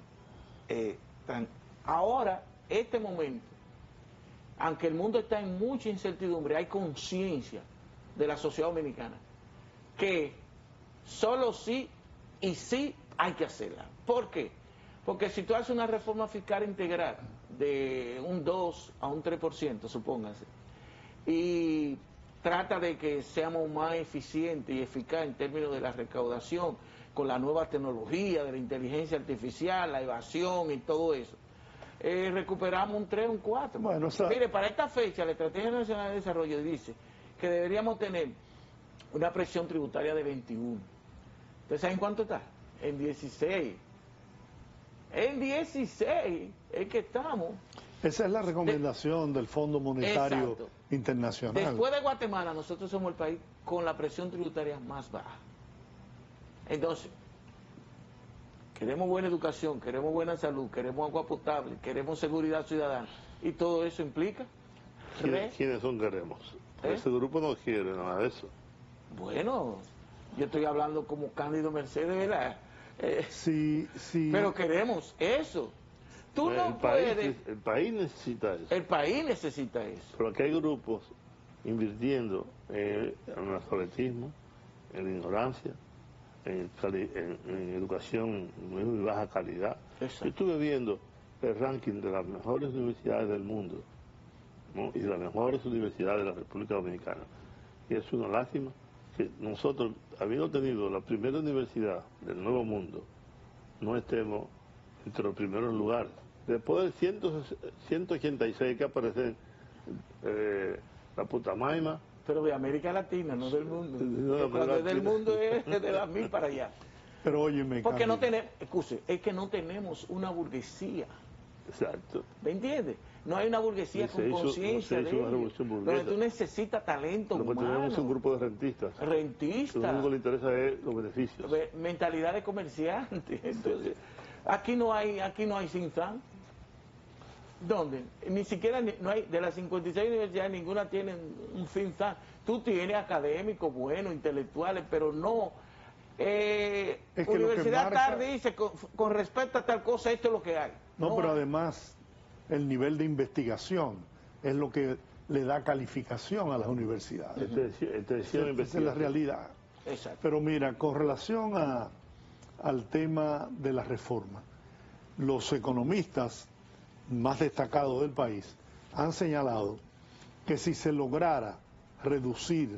ahora, este momento, aunque el mundo está en mucha incertidumbre, hay conciencia de la sociedad dominicana que solo sí y sí hay que hacerla. ¿Por qué? Porque si tú haces una reforma fiscal integral de un 2 a un 3%, supóngase, y trata de que seamos más eficientes y eficaces en términos de la recaudación, con la nueva tecnología, de la inteligencia artificial, la evasión y todo eso, recuperamos un 3 o un 4. Bueno, mire, para esta fecha, la Estrategia Nacional de Desarrollo dice que deberíamos tener una presión tributaria de 21. ¿Ustedes saben cuánto está? En 16. En 16 es que estamos. Esa es la recomendación del Fondo Monetario Internacional. Después de Guatemala, nosotros somos el país con la presión tributaria más baja. Entonces, queremos buena educación, queremos buena salud, queremos agua potable, queremos seguridad ciudadana. Y todo eso implica... ¿Quiénes son queremos? Ese grupo no quiere nada de eso. Bueno, yo estoy hablando como Cándido Mercedes, ¿verdad? Sí. Pero queremos eso. Tú no puedes... El país necesita eso. El país necesita eso. Pero aquí hay grupos invirtiendo en analfabetismo, en ignorancia, en educación de muy baja calidad. Exacto. Yo estuve viendo el ranking de las mejores universidades del mundo, ¿no? Y de las mejores universidades de la República Dominicana. Y es una lástima que nosotros, habiendo tenido la primera universidad del Nuevo Mundo, no estemos entre los primeros lugares. Después del 186 que aparecen la Putamaima. Pero de América Latina, no del mundo. No, cuando es del mundo es de las 1000 para allá. Pero óyeme, porque no tenemos, es que no tenemos una burguesía. Exacto. ¿Me entiendes? No hay una burguesía con conciencia de ello. Pero tú necesitas talento humano. Tenemos un grupo de rentistas. Rentistas. Lo único que le interesa es los beneficios. Mentalidad de comerciante. Entonces, aquí no hay think tank. ¿Dónde? Ni siquiera, no hay, de las 56 universidades, ninguna tiene un think tank. Tú tienes académicos buenos, intelectuales, pero no. Universidad tal dice, con respecto a tal cosa, esto es lo que hay. No, pero además, el nivel de investigación es lo que le da calificación a las universidades. Esa es la realidad. Exacto. Pero mira, con relación al tema de la reforma, los economistas más destacados del país han señalado que si se lograra reducir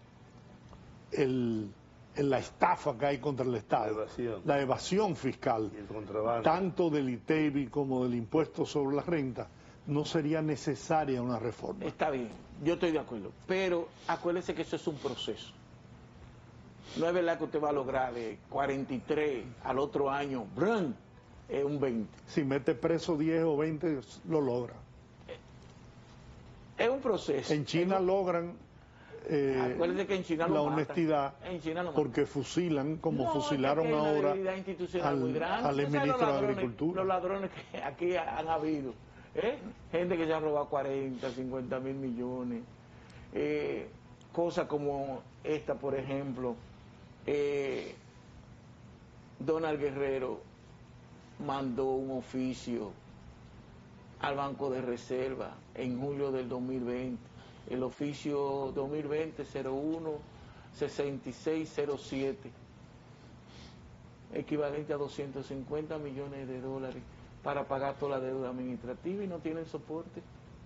la estafa que hay contra el Estado, la evasión fiscal, tanto del ITEBI como del impuesto sobre la renta, no sería necesaria una reforma. Está bien, yo estoy de acuerdo, pero acuérdese que eso es un proceso. No es verdad que usted va a lograr 43 al otro año, ¡brum!, un 20. Si mete preso 10 o 20, lo logra. Es un proceso. En China logran acuérdese que en China la honestidad, porque fusilan, como fusilaron ahora al ministro de Agricultura. Los ladrones que aquí han habido, gente que se ha robado 40, 50 mil millones, cosas como esta, por ejemplo, Donald Guerrero mandó un oficio al Banco de Reserva en julio del 2020, el oficio 2020-01-6607, equivalente a 250 millones de dólares para pagar toda la deuda administrativa, y no tienen soporte.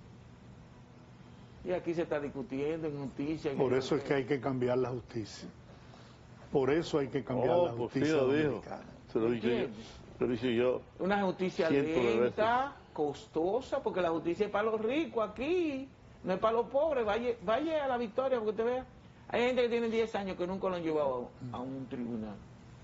Y aquí se está discutiendo en justicia. Por eso es que hay que cambiar la justicia. Por eso hay que cambiar la justicia dominicana. Se lo dije yo. Una justicia lenta, costosa, porque la justicia es para los ricos aquí, no es para los pobres. Vaya a la Victoria porque usted vea. Hay gente que tiene 10 años que nunca lo han llevado a un tribunal.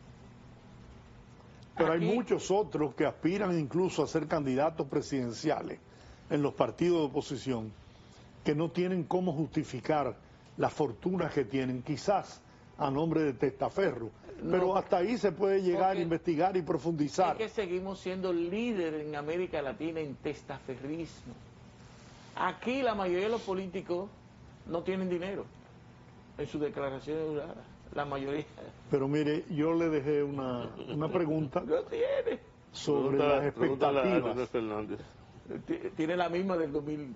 Pero aquí hay muchos otros que aspiran incluso a ser candidatos presidenciales en los partidos de oposición, que no tienen cómo justificar las fortunas que tienen, quizás a nombre de testaferro. Pero hasta ahí se puede llegar a investigar y profundizar. Es que seguimos siendo líderes en América Latina en testaferrismo. Aquí la mayoría de los políticos no tienen dinero en sus declaraciones juradas, la mayoría. Pero mire, yo le dejé una pregunta no tiene. Sobre las expectativas. Tiene la misma del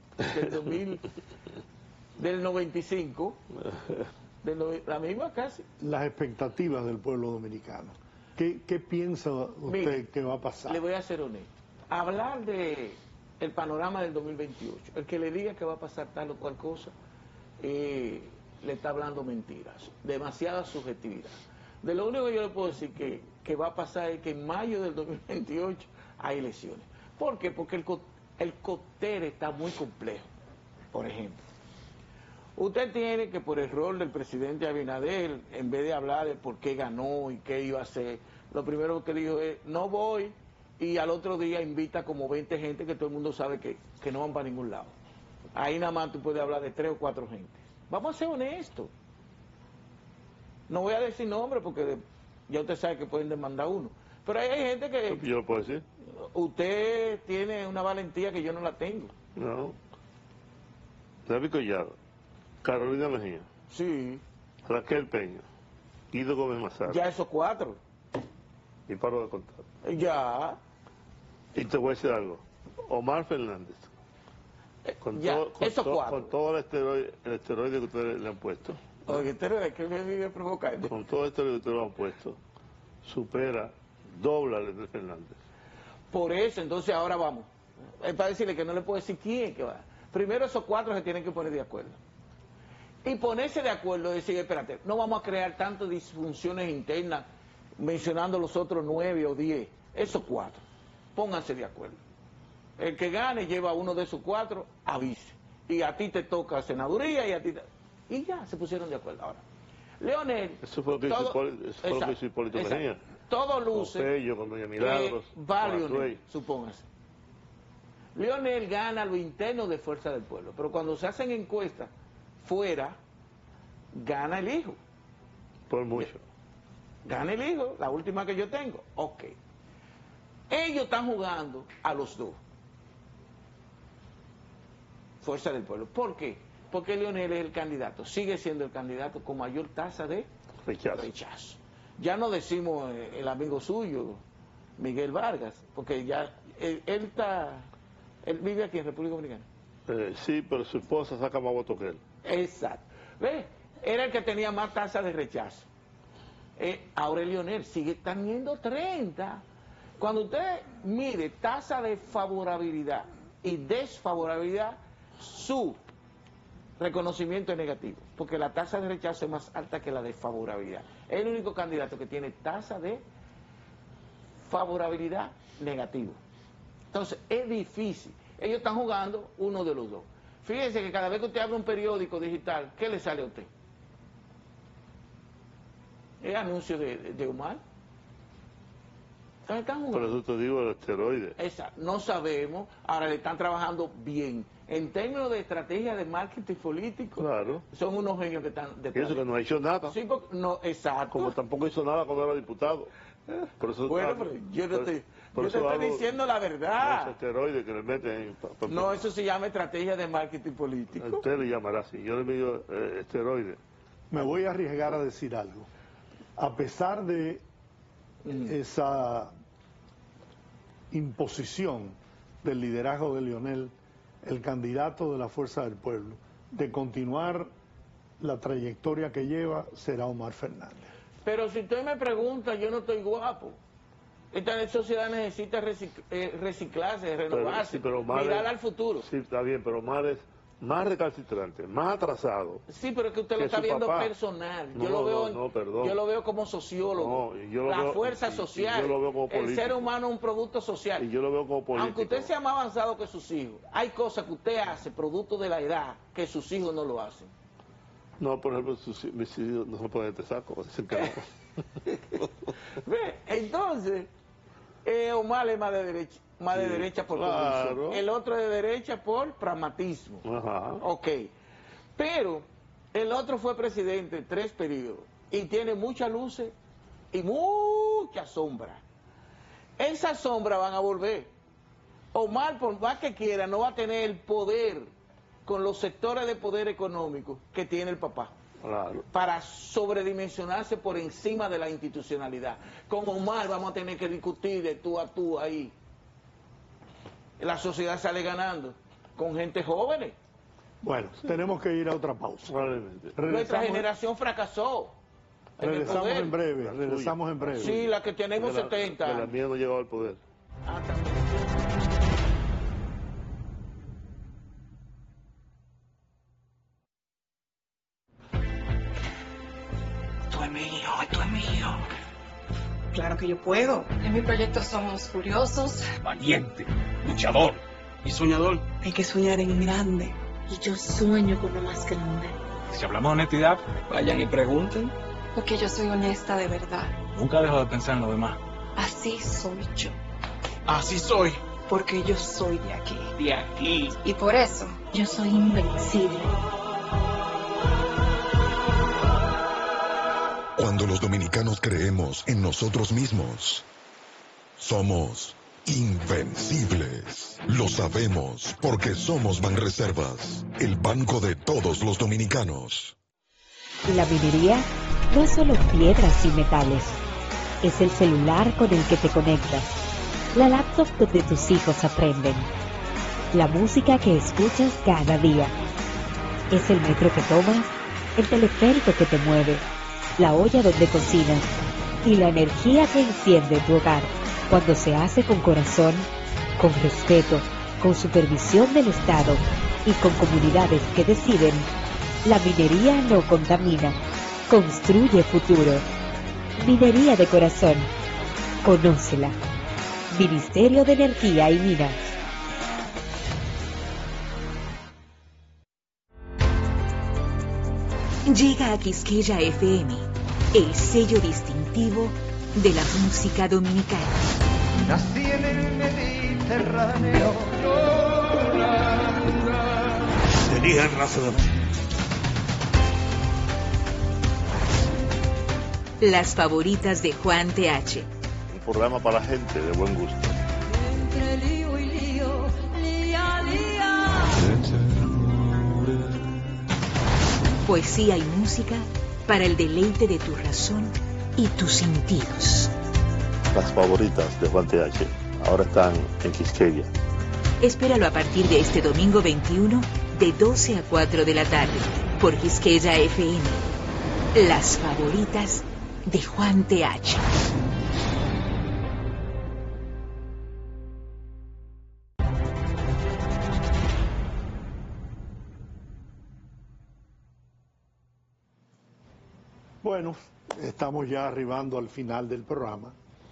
95. La misma casi. Las expectativas del pueblo dominicano. ¿Qué piensa usted que va a pasar? Le voy a ser honesto. Hablar de el panorama del 2028, el que le diga que va a pasar tal o cual cosa, le está hablando mentiras, demasiada subjetividad. De lo único que yo le puedo decir que va a pasar es que en mayo del 2028 hay elecciones. ¿Por qué? Porque el cóctel está muy complejo. Por ejemplo, usted tiene que, por error del presidente Abinader, en vez de hablar de por qué ganó y qué iba a hacer, lo primero que dijo es, no voy, y al otro día invita como 20 gente que todo el mundo sabe que no van para ningún lado. Ahí nada más tú puedes hablar de 3 o 4 gente. Vamos a ser honestos. No voy a decir nombre porque ya usted sabe que pueden demandar uno. Pero hay gente que... ¿Yo lo puedo decir? Usted tiene una valentía que yo no la tengo. No. David Collado, Carolina Mejía. Sí. Raquel Peña, Guido Gómez Mazara. Ya esos 4. Y paro de contar. Ya. Y te voy a decir algo. Omar Fernández, con todo el esteroide que ustedes le han puesto, oye, esteroide que me vive provocando, con todo el esteroide que ustedes le han puesto, supera, dobla a Leonel Fernández. Por eso, entonces ahora vamos. Es para decirle que no le puedo decir quién que va. Primero esos 4 se tienen que poner de acuerdo. Y ponerse de acuerdo y decir, espérate, no vamos a crear tantas disfunciones internas mencionando los otros 9 o 10. Esos 4, pónganse de acuerdo. El que gane lleva uno de esos 4, avise. Y a ti te toca senaduría y a ti y ya, se pusieron de acuerdo. Ahora, Leonel... Eso fue lo que hizo Hipólito Mejía. Todo luce con Doña Milagros, va Leonel, supóngase. Leonel gana lo interno de Fuerza del Pueblo, pero cuando se hacen encuestas fuera, gana el hijo. Por mucho. Gana el hijo, la última que yo tengo. Ok. Ellos están jugando a los dos. Fuerza del Pueblo. ¿Por qué? Porque Leonel es el candidato, sigue siendo el candidato con mayor tasa de rechazo. Ya no decimos el amigo suyo, Miguel Vargas, porque ya él vive aquí en República Dominicana. Sí, pero su esposa saca más votos que él. Exacto. ¿Ves? Era el que tenía más tasa de rechazo. Ahora Leonel sigue teniendo 30. Cuando usted mide tasa de favorabilidad y desfavorabilidad, su reconocimiento es negativo, porque la tasa de rechazo es más alta que la de favorabilidad. Es el único candidato que tiene tasa de favorabilidad negativo. Entonces, es difícil. Ellos están jugando uno de los dos. Fíjense que cada vez que usted abre un periódico digital, ¿qué le sale a usted? ¿Es anuncio de Omar? Entonces están jugando. Por eso te digo el esteroide. Exacto. No sabemos. Ahora le están trabajando bien. En términos de estrategia de marketing político, claro, son unos genios que están detrás. Y eso que no ha hecho nada. Sí, porque, no, exacto. Como tampoco hizo nada cuando era diputado. Por eso bueno, pero yo no estoy, yo te estoy diciendo la verdad. Ese esteroide que le meten no, eso se llama estrategia de marketing político. Usted le llamará así. Yo le digo esteroide. Me voy a arriesgar a decir algo. A pesar de esa imposición del liderazgo de Leonel, el candidato de la Fuerza del Pueblo, de continuar la trayectoria que lleva, será Omar Fernández. Pero si usted me pregunta, yo no estoy guapo. Esta sociedad necesita reciclarse, renovarse, mirar al futuro. Sí, está bien, pero Omar es más recalcitrante, más atrasado. Sí, pero es que usted lo está viendo personal. Yo lo veo, yo lo veo como sociólogo. La fuerza social. Yo lo veo como político. El ser humano es un producto social. Y yo lo veo como político. Aunque usted sea más avanzado que sus hijos, hay cosas que usted hace, producto de la edad, que sus hijos no lo hacen. No, por ejemplo, mis hijos no se ponen este saco, dicen que no. Entonces, Omar es más de derecha. Más de derecha por convicción. El otro de derecha por pragmatismo. Ajá. Ok. Pero el otro fue presidente 3 periodos y tiene muchas luces y mucha sombra. Esas sombras van a volver. Omar, por más que quiera, no va a tener el poder con los sectores de poder económico que tiene el papá. Claro. Para sobredimensionarse por encima de la institucionalidad. Con Omar vamos a tener que discutir de tú a tú ahí. La sociedad sale ganando con gente jóvenes. Bueno, tenemos que ir a otra pausa. Nuestra generación fracasó. Regresamos en breve, regresamos en breve. Sí, la que tenemos 70. La mía no llegó al poder. Esto es mío, esto es mío. Claro que yo puedo. En mi proyecto somos curiosos, valiente, luchador y soñador. Hay que soñar en grande. Y yo sueño con lo más grande. Si hablamos de honestidad, vayan y pregunten. porque yo soy honesta de verdad. Nunca dejo de pensar en lo demás. Así soy yo. Así soy. Porque yo soy de aquí. De aquí. Y por eso yo soy invencible. Cuando los dominicanos creemos en nosotros mismos, somos invencibles. Lo sabemos porque somos Banreservas, el banco de todos los dominicanos. La minería no es solo piedras y metales, es el celular con el que te conectas, la laptop donde tus hijos aprenden, la música que escuchas cada día. Es el metro que tomas, el teleférico que te mueve, la olla donde cocinas y la energía que enciende tu hogar cuando se hace con corazón, con respeto, con supervisión del Estado y con comunidades que deciden. La minería no contamina, construye futuro. Minería de corazón. Conócela. Ministerio de Energía y Minas. Llega a Quisqueya FM, el sello distintivo de la música dominicana. Nací en el Mediterráneo. Tenían razón. Las favoritas de Juan TH. Un programa para la gente de buen gusto. Entre lío y lío, lía, lía. Poesía y música para el deleite de tu razón y tus sentidos. Las favoritas de Juan TH ahora están en Quisqueya. Espéralo a partir de este domingo 21 de 12 a 4 de la tarde por Quisqueya FM. Las favoritas de Juan TH. Bueno, estamos ya arribando al final del programa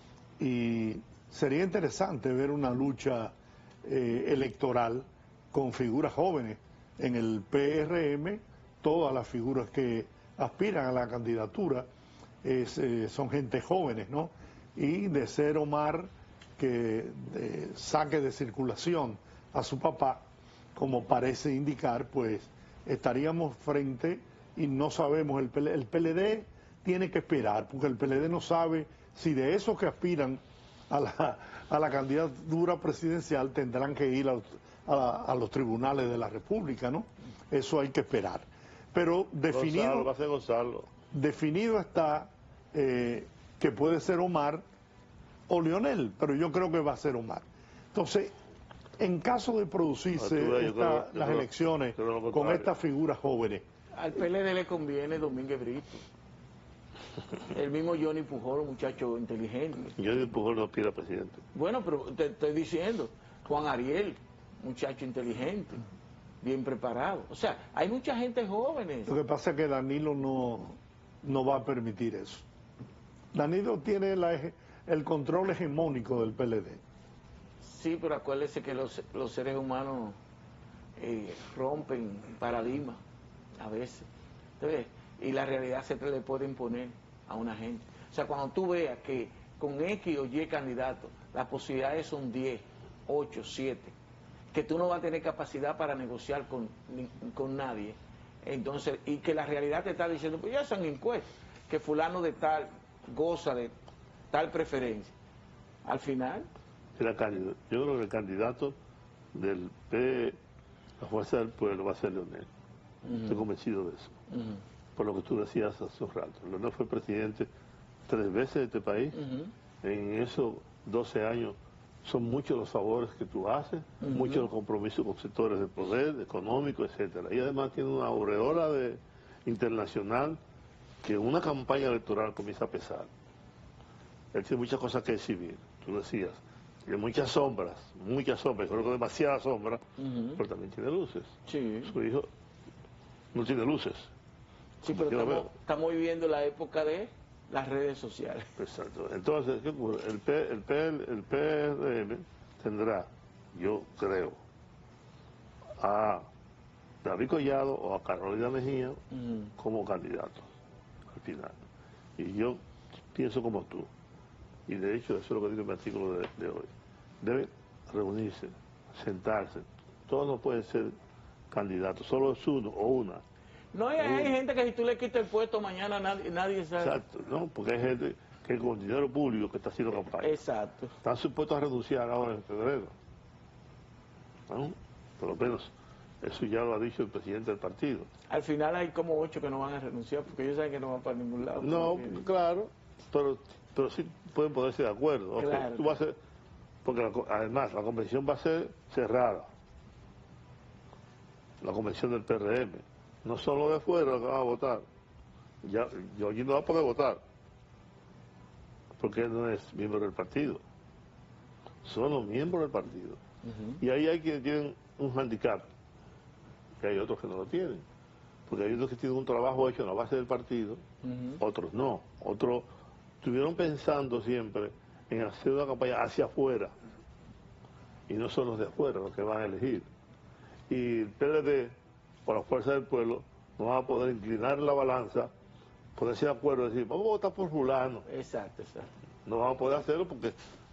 y sería interesante ver una lucha electoral con figuras jóvenes. En el PRM, todas las figuras que aspiran a la candidatura son gente jóvenes, ¿no? Y de ser Omar que saque de circulación a su papá, como parece indicar, pues estaríamos frente y no sabemos, el PLD tiene que esperar, porque el PLD no sabe si de esos que aspiran a la candidatura presidencial tendrán que ir a los tribunales de la República, ¿no? Eso hay que esperar. Pero definido, definido está que puede ser Omar o Leonel, pero yo creo que va a ser Omar. Entonces, en caso de producirse las elecciones con estas figuras jóvenes, al PLD le conviene Domínguez Brito. El mismo Johnny Pujol, un muchacho inteligente. Johnny Pujol no aspira a presidente. Bueno, pero te estoy diciendo, Juan Ariel, muchacho inteligente, bien preparado. O sea, hay mucha gente joven. Lo que pasa es que Danilo no va a permitir eso. Danilo tiene el control hegemónico del PLD. Sí, pero acuérdese que los seres humanos rompen paradigmas a veces. Entonces, y la realidad se le puede imponer a una gente. O sea, cuando tú veas que con X o Y candidatos, las posibilidades son 10, 8, 7, que tú no vas a tener capacidad para negociar con nadie, entonces, y que la realidad te está diciendo, pues ya son encuestas, que fulano de tal goza de tal preferencia. Al final... Yo creo que el candidato del la Fuerza del Pueblo va a ser Leonel. Estoy convencido de eso. Por lo que tú decías hace un rato. Leonel fue presidente 3 veces de este país. En esos 12 años son muchos los favores que tú haces, muchos los compromisos con sectores de poder, económico, etcétera. Y además tiene una aureola internacional que una campaña electoral comienza a pesar. Él tiene muchas cosas que exhibir. Tú decías, tiene muchas sombras, creo que demasiadas sombras, pero también tiene luces. Sí. Su hijo no tiene luces. Sí, pero estamos viviendo la época de las redes sociales. Exacto. Entonces, ¿qué ocurre? El PRM tendrá, yo creo, a David Collado o a Carolina Mejía como candidatos al final. Y yo pienso como tú. Y de hecho, eso es lo que dice mi artículo de hoy. Deben reunirse, sentarse. Todos no pueden ser candidatos, solo es uno o una. No, hay gente que si tú le quitas el puesto mañana nadie sabe. Exacto, no, porque hay gente que con dinero público que está haciendo campaña. Exacto. Están supuestos a renunciar ahora en febrero. ¿No? Por lo menos eso ya lo ha dicho el presidente del partido. Al final hay como 8 que no van a renunciar porque ellos saben que no van para ningún lado. No, claro, pero sí pueden ponerse de acuerdo. Claro. Tú vas a ser Porque además la convención va a ser cerrada. La convención del PRM. No son los de afuera los que van a votar. Ya, Giorgi no va a poder votar. Porque él no es miembro del partido. Son los miembros del partido. Y ahí hay quienes tienen un handicap. Que hay otros que no lo tienen. Porque hay otros que tienen un trabajo hecho en la base del partido. Otros no. Otros estuvieron pensando siempre en hacer una campaña hacia afuera. Y no son los de afuera los que van a elegir. Y el PLD, por la fuerza del pueblo, no va a poder inclinar la balanza, ponerse de acuerdo y decir, vamos a votar por fulano. Exacto. No vamos a poder hacerlo porque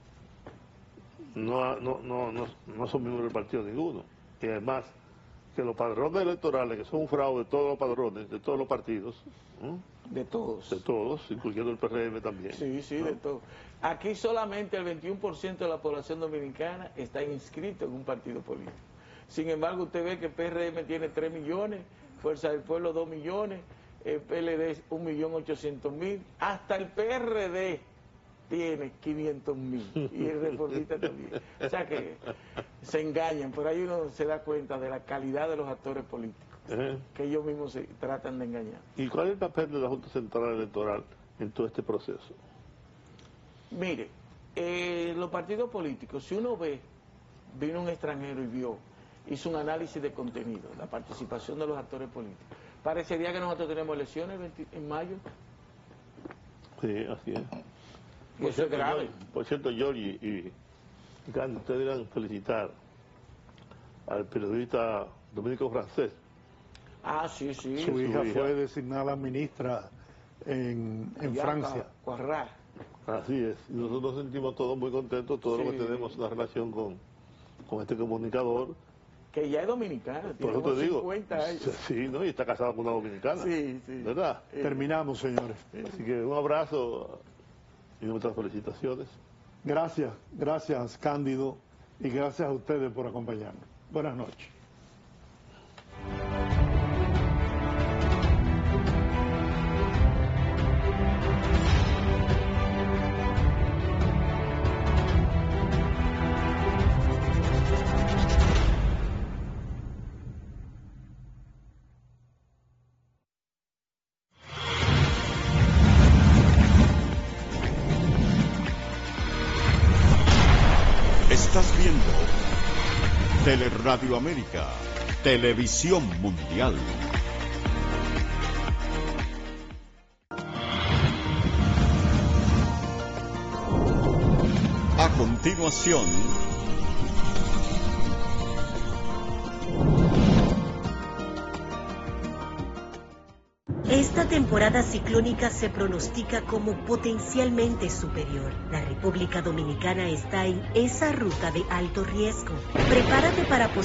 no son miembros del partido ninguno. Y además, que los padrones electorales, que son un fraude, todos los padrones, de todos los partidos. De todos. De todos, incluyendo el PRM también. Sí, de todos. Aquí solamente el 21% de la población dominicana está inscrito en un partido político. Sin embargo, usted ve que el PRM tiene 3 millones, Fuerza del Pueblo 2 millones, el PLD 1.800.000, hasta el PRD tiene 500.000 y el Reformista también. O sea que se engañan, por ahí uno se da cuenta de la calidad de los actores políticos, que ellos mismos se tratan de engañar. ¿Y cuál es el papel de la Junta Central Electoral en todo este proceso? Mire, los partidos políticos, si uno vino un extranjero y hizo un análisis de contenido, la participación de los actores políticos, parecería que nosotros tenemos elecciones en mayo. Sí, así es. Y eso es grave. Por cierto, Giorgi y Candy, ustedes deberían felicitar al periodista dominico francés. Ah, sí. Su hija fue designada ministra en Francia. Así es. Nosotros nos sentimos todos muy contentos, todos los que tenemos una relación con este comunicador. Que ya es dominicana, tiene por eso te digo, 50 años. Sí, ¿no? Y está casado con una dominicana. Sí. ¿Verdad? Terminamos, señores. Así que un abrazo y muchas felicitaciones. Gracias Cándido, y gracias a ustedes por acompañarnos. Buenas noches. Estás viendo Teleradio América, Televisión Mundial. A continuación, Esta temporada ciclónica se pronostica como potencialmente superior. La República Dominicana está en esa ruta de alto riesgo. Prepárate para